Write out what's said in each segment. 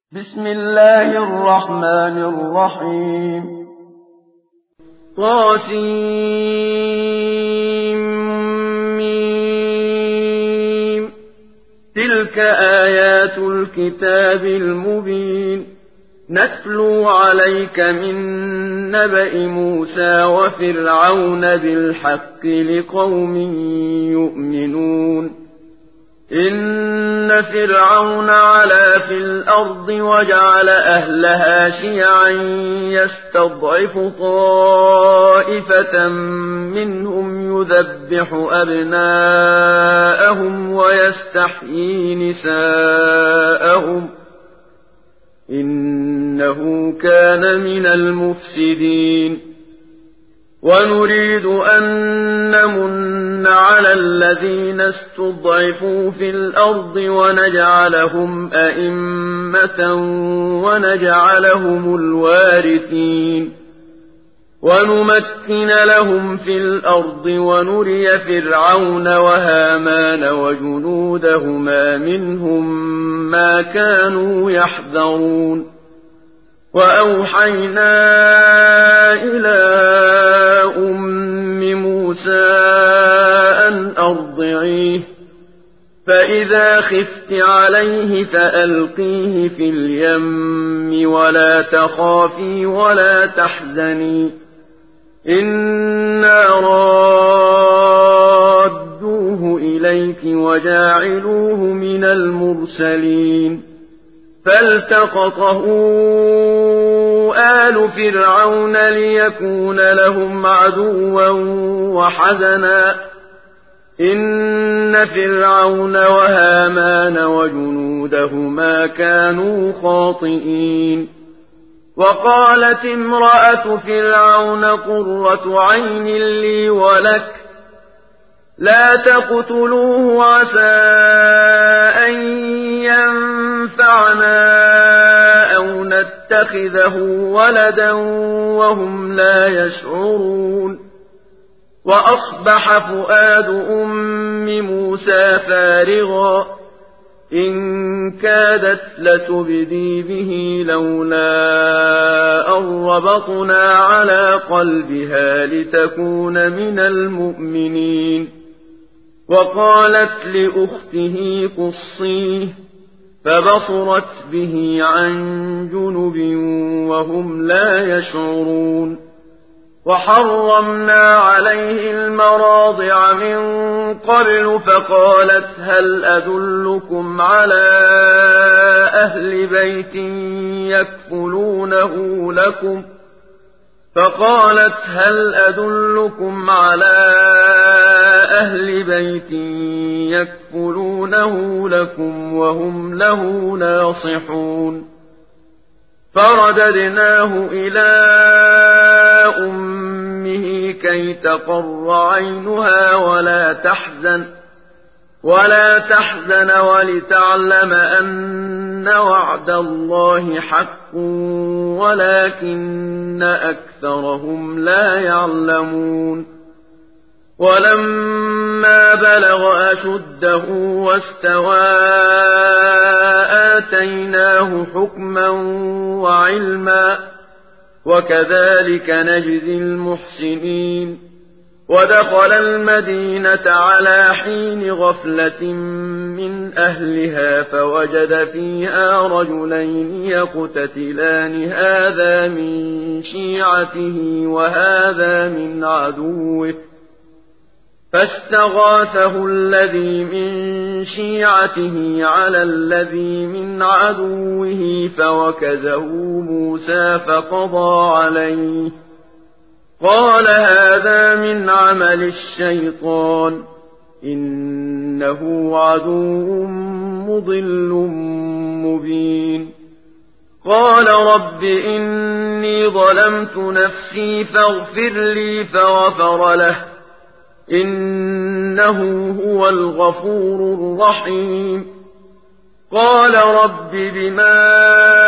بسم الله الرحمن الرحيم طاسيم تلك آيات الكتاب المبين نتلو عليك من نبأ موسى وفرعون بالحق لقوم يؤمنون إن فرعون علا في الأرض وجعل أهلها شيعا يستضعف طائفة منهم يذبح أبناءهم ويستحيي نساءهم إنه كان من المفسدين ونريد أن نمن على الذين استضعفوا في الأرض ونجعلهم أئمة ونجعلهم الوارثين ونمكن لهم في الأرض ونري فرعون وهامان وجنودهما منهم ما كانوا يحذرون وأوحينا إلى أم موسى أن أرضعيه فإذا خفت عليه فألقيه في اليم ولا تخافي ولا تحزني إنا رادوه إليك وجاعلوه من المرسلين فالتقطه آل فرعون ليكون لهم عدوا وحزنا إن فرعون وهامان وجنودهما كانوا خاطئين وقالت امرأة فرعون قرة عين لي ولك لا تقتلوه عسى أن ينفعنا أو نتخذه ولدا وهم لا يشعرون وأصبح فؤاد أم موسى فارغا إن كادت لتبدي به لولا أن ربطنا على قلبها لتكون من المؤمنين وقالت لأخته قصيه فبصرت به عن جنب وهم لا يشعرون وحرمنا عليه المراضع من قبل فقالت هل أدلكم على أهل بيت يكفلونه لكم وهم له ناصحون فرددناه إلى أمه كي تقر عينها ولا تحزن ولتعلم أن وعد الله حق ولكن أكثرهم لا يعلمون ولما بلغ أشده واستوى آتيناه حكما وعلما وكذلك نجزي المحسنين ودخل المدينة على حين غفلة من أهلها فوجد فيها رجلين يقتتلان هذا من شيعته وهذا من عدوه فاستغاثه الذي من شيعته على الذي من عدوه فوكزه موسى فقضى عليه قال هذا من عمل الشيطان إنه عدو مضل مبين قال رب إني ظلمت نفسي فاغفر لي فغفر له إنه هو الغفور الرحيم قال رب بما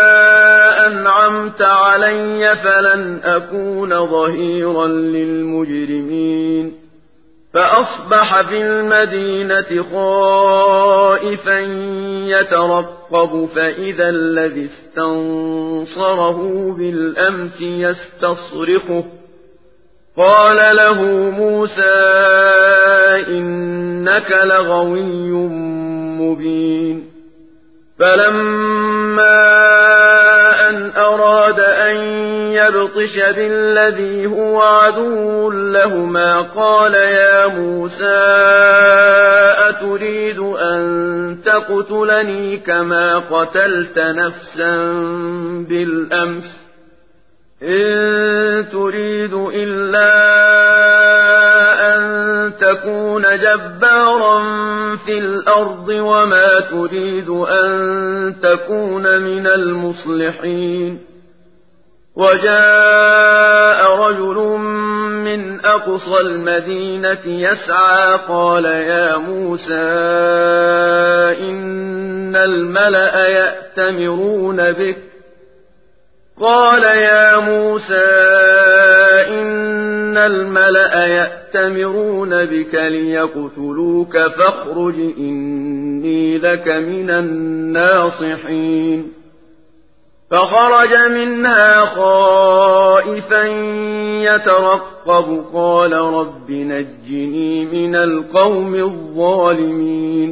أنعمت علي فلن أكون ظهيرا للمجرمين فأصبح في المدينة خائفا يترقب فإذا الذي استنصره بالأمس يستصرخه قال له موسى إنك لغوي مبين فلما أن أراد أن يبطش بالذي هو عدو لهما قال يا موسى أتريد أن تقتلني كما قتلت نفسا بالأمس إن تريد إلا أن تكون جبارا في الأرض وما تريد أن تكون من المصلحين وجاء رجل من أقصى المدينة يسعى قال يا موسى إن الملأ يأتمرون بك قال يا موسى إن الملأ يأتمرون بك ليقتلوك فاخرج إني لك من الناصحين فخرج منها خائفا يترقب قال رب نجني من القوم الظالمين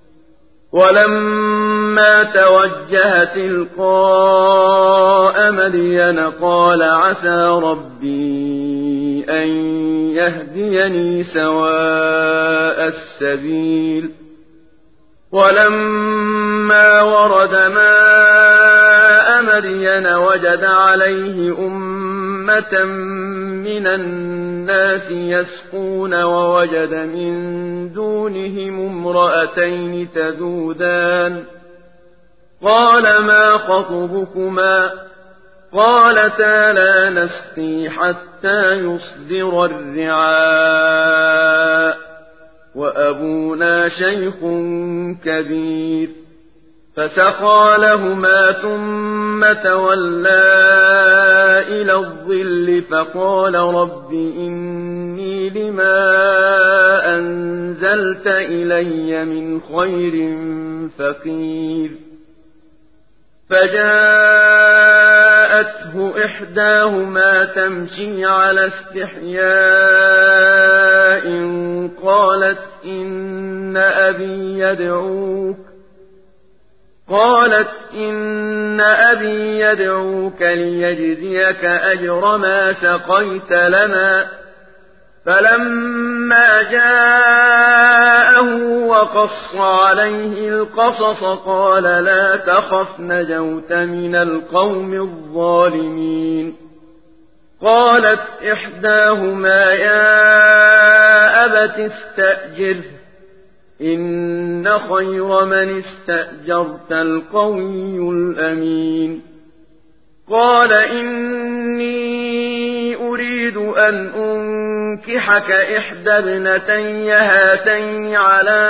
ولما توجه تلقاء مدين قال عسى ربي أن يهديني سواء السبيل ولما ورد ماء مدين وجد عليه أمة من الناس يسقون ووجد من دونهم امرأتين تذودان قال ما خطبكما قالتا لا نسقي حتى يصدر الرعاء وأبونا شيخ كبير فسقى لهما ثم تولى إلى الظل فقال رب إني لما أنزلت إلي من خير فقير فجاءته إحداهما تمشي على استحياء قالت إن أبي يدعوك ليجزيك أجر ما سقيت لنا فلما جاءه وقص عليه القصص قال لا تخف نجوت من القوم الظالمين قالت إحداهما يا أبت استأجره إن خير من استأجرت القوي الأمين قال إني أريد أن أنكحك إحدى ابنتي هاتين على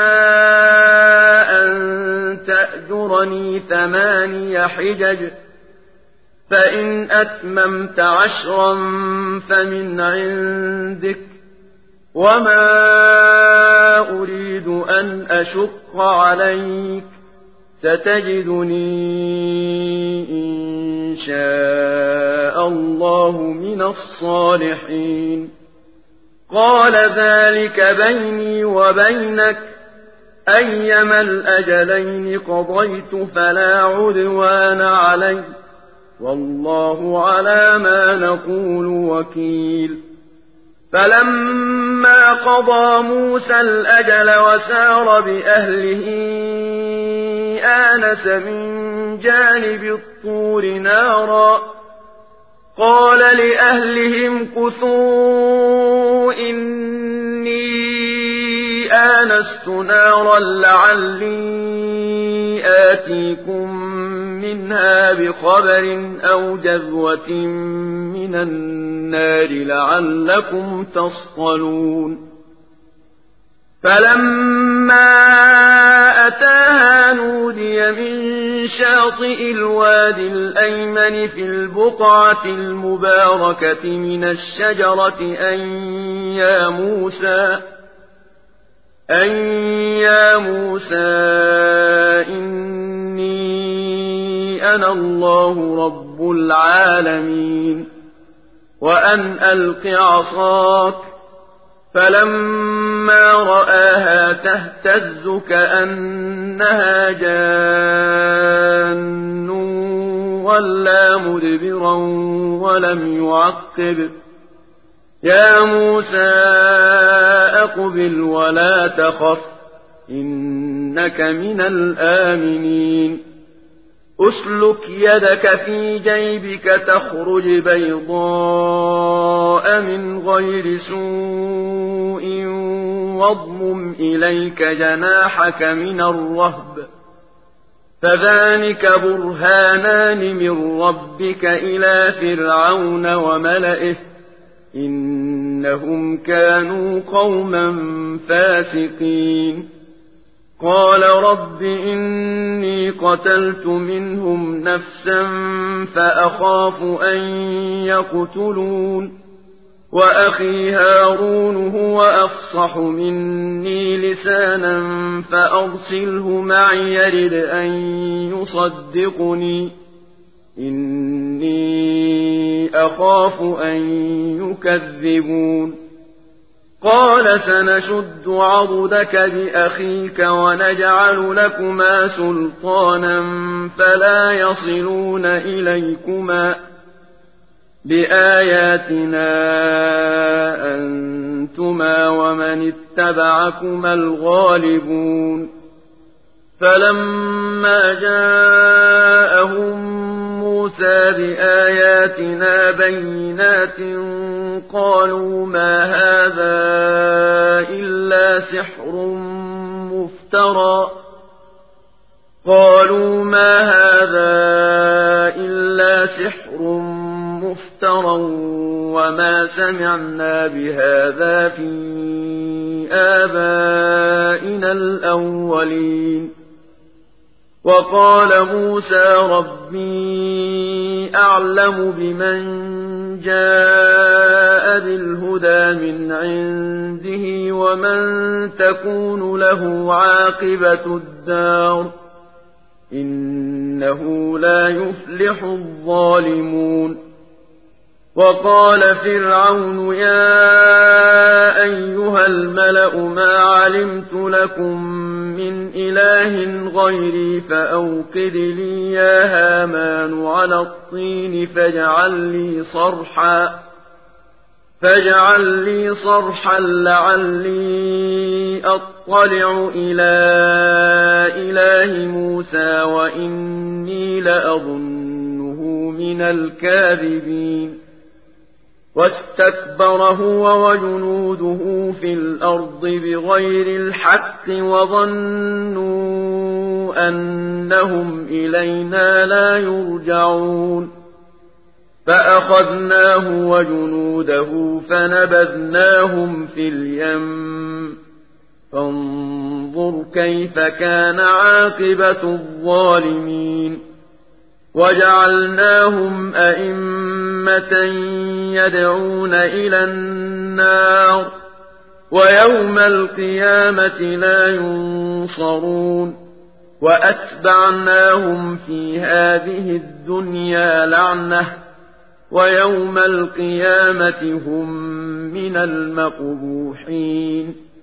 أن تأجرني 8 حجج فإن أتممت 10 فمن عندك وما أريد أن أشق عليك ستجدني إن شاء الله من الصالحين قال ذلك بيني وبينك أيما الأجلين قضيت فلا عدوان علي والله على ما نقول وكيل فلما قضى موسى الأجل وسار بأهله آنس من جانب الطور نارا قال لأهلهم كثوا إني آنست نارا لعلي آتيكم منها بخبر أو جذوة من النار لعلكم تصطلون فلما أتاها نودي من شاطئ الوادي الأيمن في البقعة المباركة من الشجرة أن أن يا موسى إني أنا الله رب العالمين وأن ألق عصاك فلما رآها تهتز كأنها جان ولا مدبرا ولم يعقب يا موسى أقبل ولا تخف إنك من الآمنين أسلك يدك في جيبك تخرج بيضاء من غير سوء واضمم إليك جناحك من الرهب فذلك برهانان من ربك إلى فرعون وملئه إنهم كانوا قوما فاسقين قال رب إني قتلت منهم نفسا فأخاف أن يقتلون وأخي هارون هو أفصح مني لسانا فأرسله معي يرد أن يصدقني إني أخاف أن يكذبون قال سنشد عضدك بأخيك ونجعل لكما سلطانا فلا يصلون إليكما بآياتنا أنتما ومن اتبعكما الغالبون فلما جاءهم موسى بآياتنا بينات قالوا ما هذا إلا سحر مفترى وما سمعنا بهذا في آبائنا الأولين وقال موسى ربي أعلم بمن جاء بالهدى من عنده ومن تكون له عاقبة الدار إنه لا يفلح الظالمون وقال فرعون يا أيها الملأ ما علمت لكم من إله غيري فأوقد لي يا هامان على الطين فاجعل لي صرحا لعلي أطلع إلى إله موسى وإني لأظنه من الكاذبين واستكبر هو وجنوده في الأرض بغير الحق وظنوا أنهم إلينا لا يرجعون فأخذناه وجنوده فنبذناهم في اليم فانظر كيف كان عاقبة الظالمين وجعلناهم أئمة يدعون إلى النار ويوم القيامة لا ينصرون وأتبعناهم في هذه الدنيا لعنة ويوم القيامة هم من المقبوحين